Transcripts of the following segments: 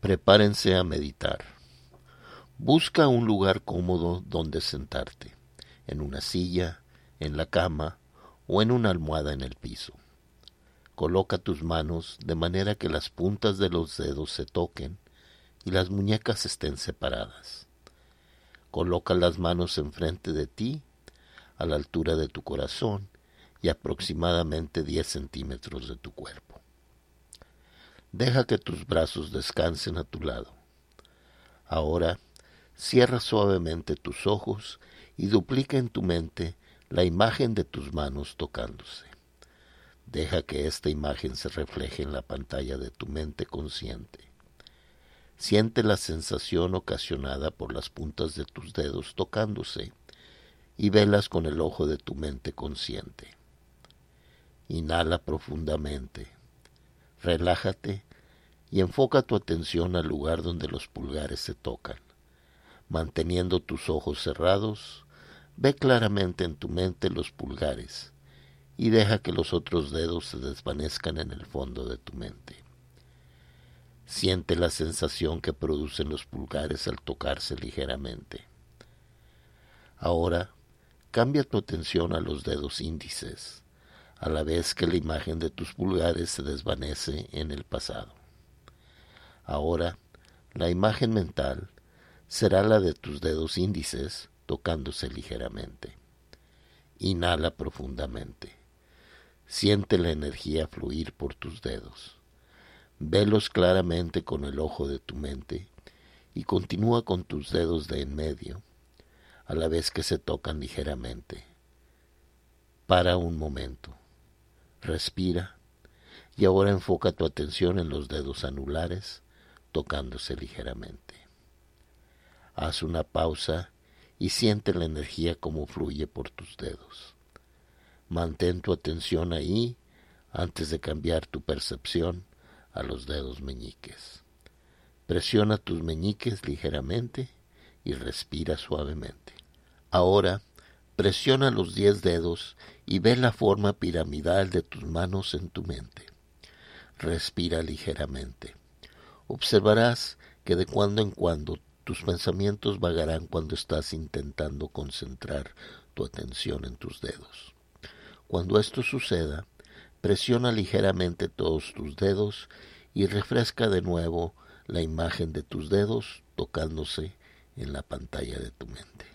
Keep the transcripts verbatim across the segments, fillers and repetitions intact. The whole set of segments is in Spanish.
Prepárense a meditar. Busca un lugar cómodo donde sentarte, en una silla, en la cama o en una almohada en el piso. Coloca tus manos de manera que las puntas de los dedos se toquen y las muñecas estén separadas. Coloca las manos enfrente de ti, a la altura de tu corazón y aproximadamente diez centímetros de tu cuerpo. Deja que tus brazos descansen a tu lado. Ahora, cierra suavemente tus ojos y duplica en tu mente la imagen de tus manos tocándose. Deja que esta imagen se refleje en la pantalla de tu mente consciente. Siente la sensación ocasionada por las puntas de tus dedos tocándose y velas con el ojo de tu mente consciente. Inhala profundamente. Relájate y enfoca tu atención al lugar donde los pulgares se tocan. Manteniendo tus ojos cerrados, ve claramente en tu mente los pulgares y deja que los otros dedos se desvanezcan en el fondo de tu mente. Siente la sensación que producen los pulgares al tocarse ligeramente. Ahora, cambia tu atención a los dedos índices, a la vez que la imagen de tus pulgares se desvanece en el pasado. Ahora, la imagen mental será la de tus dedos índices tocándose ligeramente. Inhala profundamente. Siente la energía fluir por tus dedos. Velos claramente con el ojo de tu mente y continúa con tus dedos de en medio, a la vez que se tocan ligeramente. Para un momento. Respira y ahora enfoca tu atención en los dedos anulares tocándose ligeramente. Haz una pausa y siente la energía como fluye por tus dedos. Mantén tu atención ahí antes de cambiar tu percepción a los dedos meñiques. Presiona tus meñiques ligeramente y respira suavemente. Ahora, presiona los diez dedos y ve la forma piramidal de tus manos en tu mente. Respira ligeramente. Observarás que de cuando en cuando tus pensamientos vagarán cuando estás intentando concentrar tu atención en tus dedos. Cuando esto suceda, presiona ligeramente todos tus dedos y refresca de nuevo la imagen de tus dedos tocándose en la pantalla de tu mente.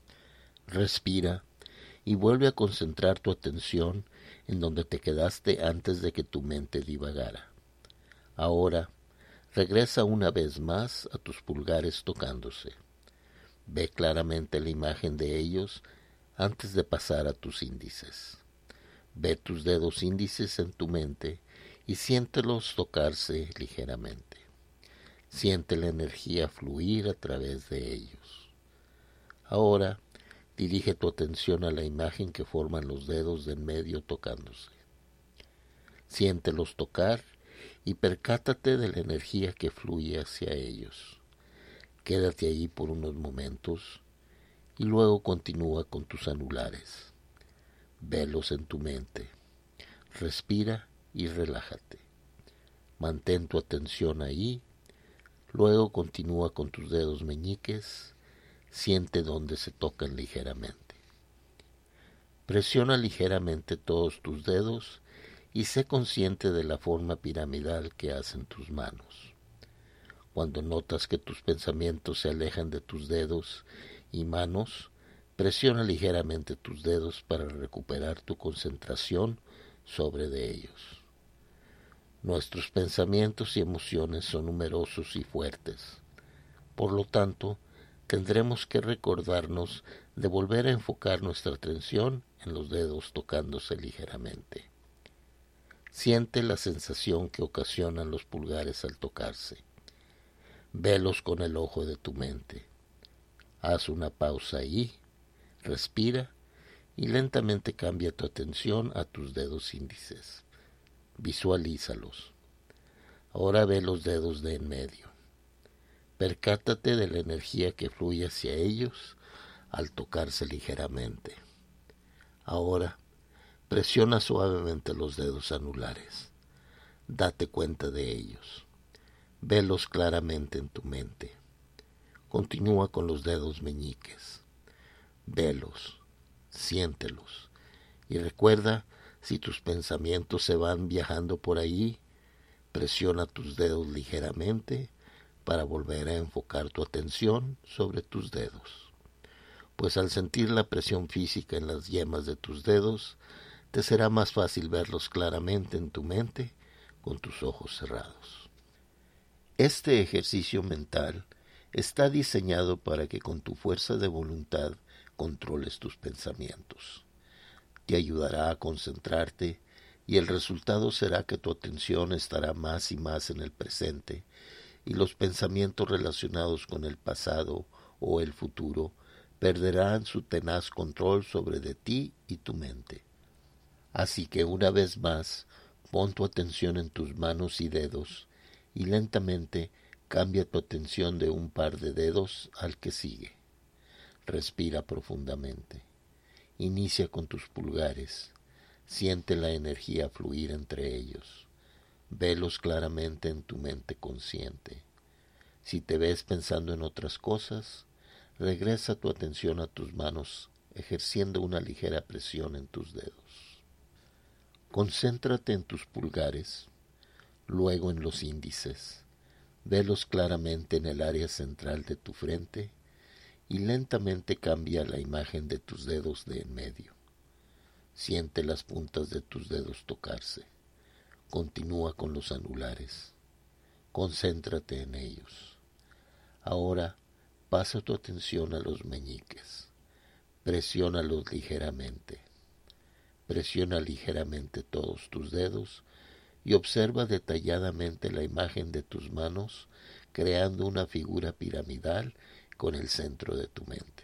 Respira y vuelve a concentrar tu atención en donde te quedaste antes de que tu mente divagara. Ahora, regresa una vez más a tus pulgares tocándose. Ve claramente la imagen de ellos antes de pasar a tus índices. Ve tus dedos índices en tu mente y siéntelos tocarse ligeramente. Siente la energía fluir a través de ellos. Ahora, dirige tu atención a la imagen que forman los dedos de en medio tocándose. Siéntelos tocar y percátate de la energía que fluye hacia ellos. Quédate allí por unos momentos y luego continúa con tus anulares. Velos en tu mente. Respira y relájate. Mantén tu atención ahí. Luego continúa con tus dedos meñiques. Siente donde se tocan ligeramente. Presiona ligeramente todos tus dedos y sé consciente de la forma piramidal que hacen tus manos. Cuando notas que tus pensamientos se alejan de tus dedos y manos, presiona ligeramente tus dedos para recuperar tu concentración sobre de ellos. Nuestros pensamientos y emociones son numerosos y fuertes. Por lo tanto, tendremos que recordarnos de volver a enfocar nuestra atención en los dedos tocándose ligeramente. Siente la sensación que ocasionan los pulgares al tocarse. Velos con el ojo de tu mente. Haz una pausa ahí, respira y lentamente cambia tu atención a tus dedos índices. Visualízalos. Ahora ve los dedos de en medio. Percátate de la energía que fluye hacia ellos al tocarse ligeramente. Ahora, presiona suavemente los dedos anulares. Date cuenta de ellos. Velos claramente en tu mente. Continúa con los dedos meñiques. Velos, siéntelos. Y recuerda, si tus pensamientos se van viajando por ahí, presiona tus dedos ligeramente para volver a enfocar tu atención sobre tus dedos. Pues al sentir la presión física en las yemas de tus dedos, te será más fácil verlos claramente en tu mente con tus ojos cerrados. Este ejercicio mental está diseñado para que con tu fuerza de voluntad controles tus pensamientos. Te ayudará a concentrarte y el resultado será que tu atención estará más y más en el presente y los pensamientos relacionados con el pasado o el futuro perderán su tenaz control sobre de ti y tu mente. Así que una vez más, pon tu atención en tus manos y dedos y lentamente cambia tu atención de un par de dedos al que sigue. Respira profundamente. Inicia con tus pulgares. Siente la energía fluir entre ellos. Velos claramente en tu mente consciente. Si te ves pensando en otras cosas, regresa tu atención a tus manos, ejerciendo una ligera presión en tus dedos. Concéntrate en tus pulgares, luego en los índices. Velos claramente en el área central de tu frente y lentamente cambia la imagen de tus dedos de en medio. Siente las puntas de tus dedos tocarse. Continúa con los anulares. Concéntrate en ellos. Ahora pasa tu atención a los meñiques. Presiónalos ligeramente. Presiona ligeramente todos tus dedos y observa detalladamente la imagen de tus manos, creando una figura piramidal con el centro de tu mente.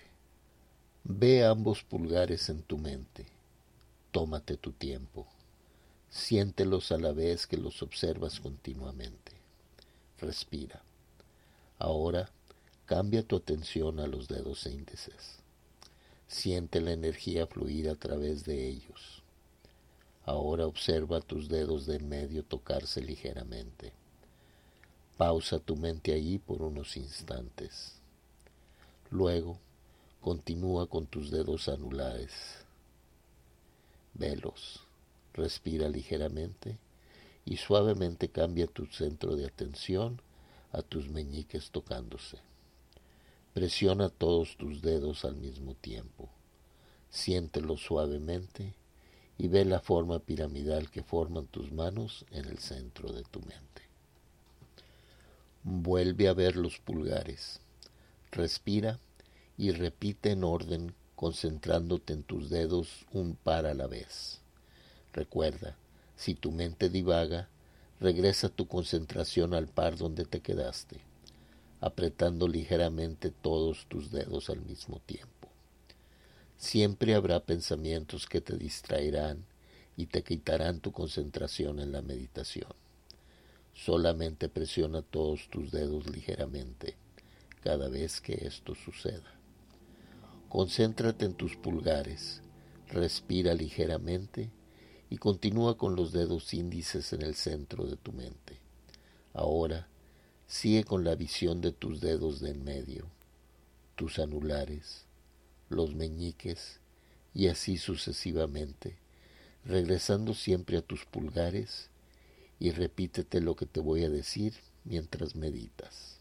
Ve ambos pulgares en tu mente. Tómate tu tiempo. Siéntelos a la vez que los observas continuamente. Respira. Ahora cambia tu atención a los dedos índices. Siente la energía fluir a través de ellos. Ahora observa tus dedos de en medio tocarse ligeramente. Pausa tu mente allí por unos instantes. Luego, continúa con tus dedos anulares. Velos. Respira ligeramente y suavemente cambia tu centro de atención a tus meñiques tocándose. Presiona todos tus dedos al mismo tiempo. Siéntelos suavemente y ve la forma piramidal que forman tus manos en el centro de tu mente. Vuelve a ver los pulgares. Respira y repite en orden, concentrándote en tus dedos un par a la vez. Recuerda, si tu mente divaga, regresa tu concentración al par donde te quedaste, apretando ligeramente todos tus dedos al mismo tiempo. Siempre habrá pensamientos que te distraerán y te quitarán tu concentración en la meditación. Solamente presiona todos tus dedos ligeramente cada vez que esto suceda. Concéntrate en tus pulgares, respira ligeramente y continúa con los dedos índices en el centro de tu mente. Ahora, sigue con la visión de tus dedos de en medio, tus anulares, los meñiques y así sucesivamente, regresando siempre a tus pulgares y repítete lo que te voy a decir mientras meditas.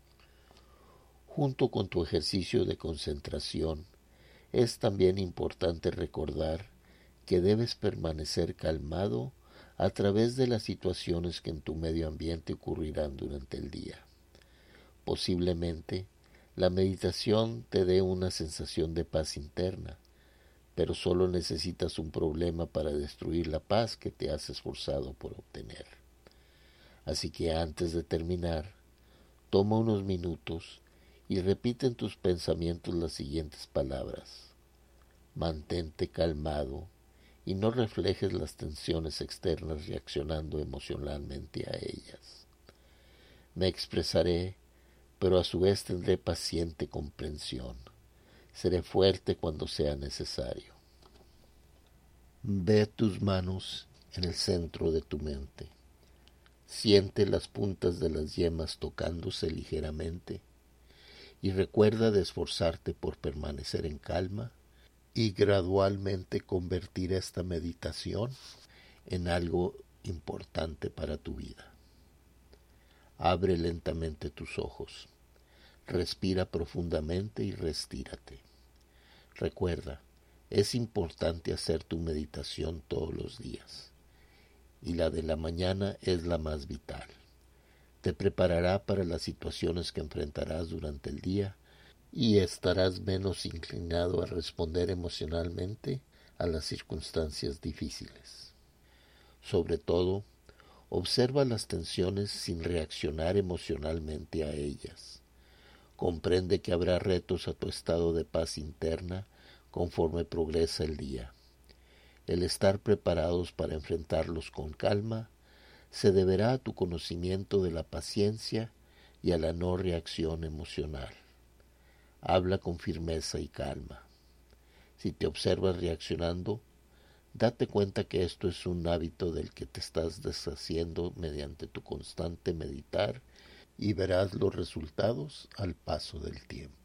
Junto con tu ejercicio de concentración, es también importante recordar que debes permanecer calmado a través de las situaciones que en tu medio ambiente ocurrirán durante el día. Posiblemente, la meditación te dé una sensación de paz interna, pero solo necesitas un problema para destruir la paz que te has esforzado por obtener. Así que antes de terminar, toma unos minutos y repite en tus pensamientos las siguientes palabras. Mantente calmado y no reflejes las tensiones externas reaccionando emocionalmente a ellas. Me expresaré, pero a su vez tendré paciente comprensión. Seré fuerte cuando sea necesario. Ve tus manos en el centro de tu mente. Siente las puntas de las yemas tocándose ligeramente y recuerda de esforzarte por permanecer en calma y gradualmente convertir esta meditación en algo importante para tu vida. Abre lentamente tus ojos, respira profundamente y restírate. Recuerda, es importante hacer tu meditación todos los días, y la de la mañana es la más vital. Te preparará para las situaciones que enfrentarás durante el día y estarás menos inclinado a responder emocionalmente a las circunstancias difíciles. Sobre todo, observa las tensiones sin reaccionar emocionalmente a ellas. Comprende que habrá retos a tu estado de paz interna conforme progresa el día. El estar preparados para enfrentarlos con calma se deberá a tu conocimiento de la paciencia y a la no reacción emocional. Habla con firmeza y calma. Si te observas reaccionando, date cuenta que esto es un hábito del que te estás deshaciendo mediante tu constante meditar y verás los resultados al paso del tiempo.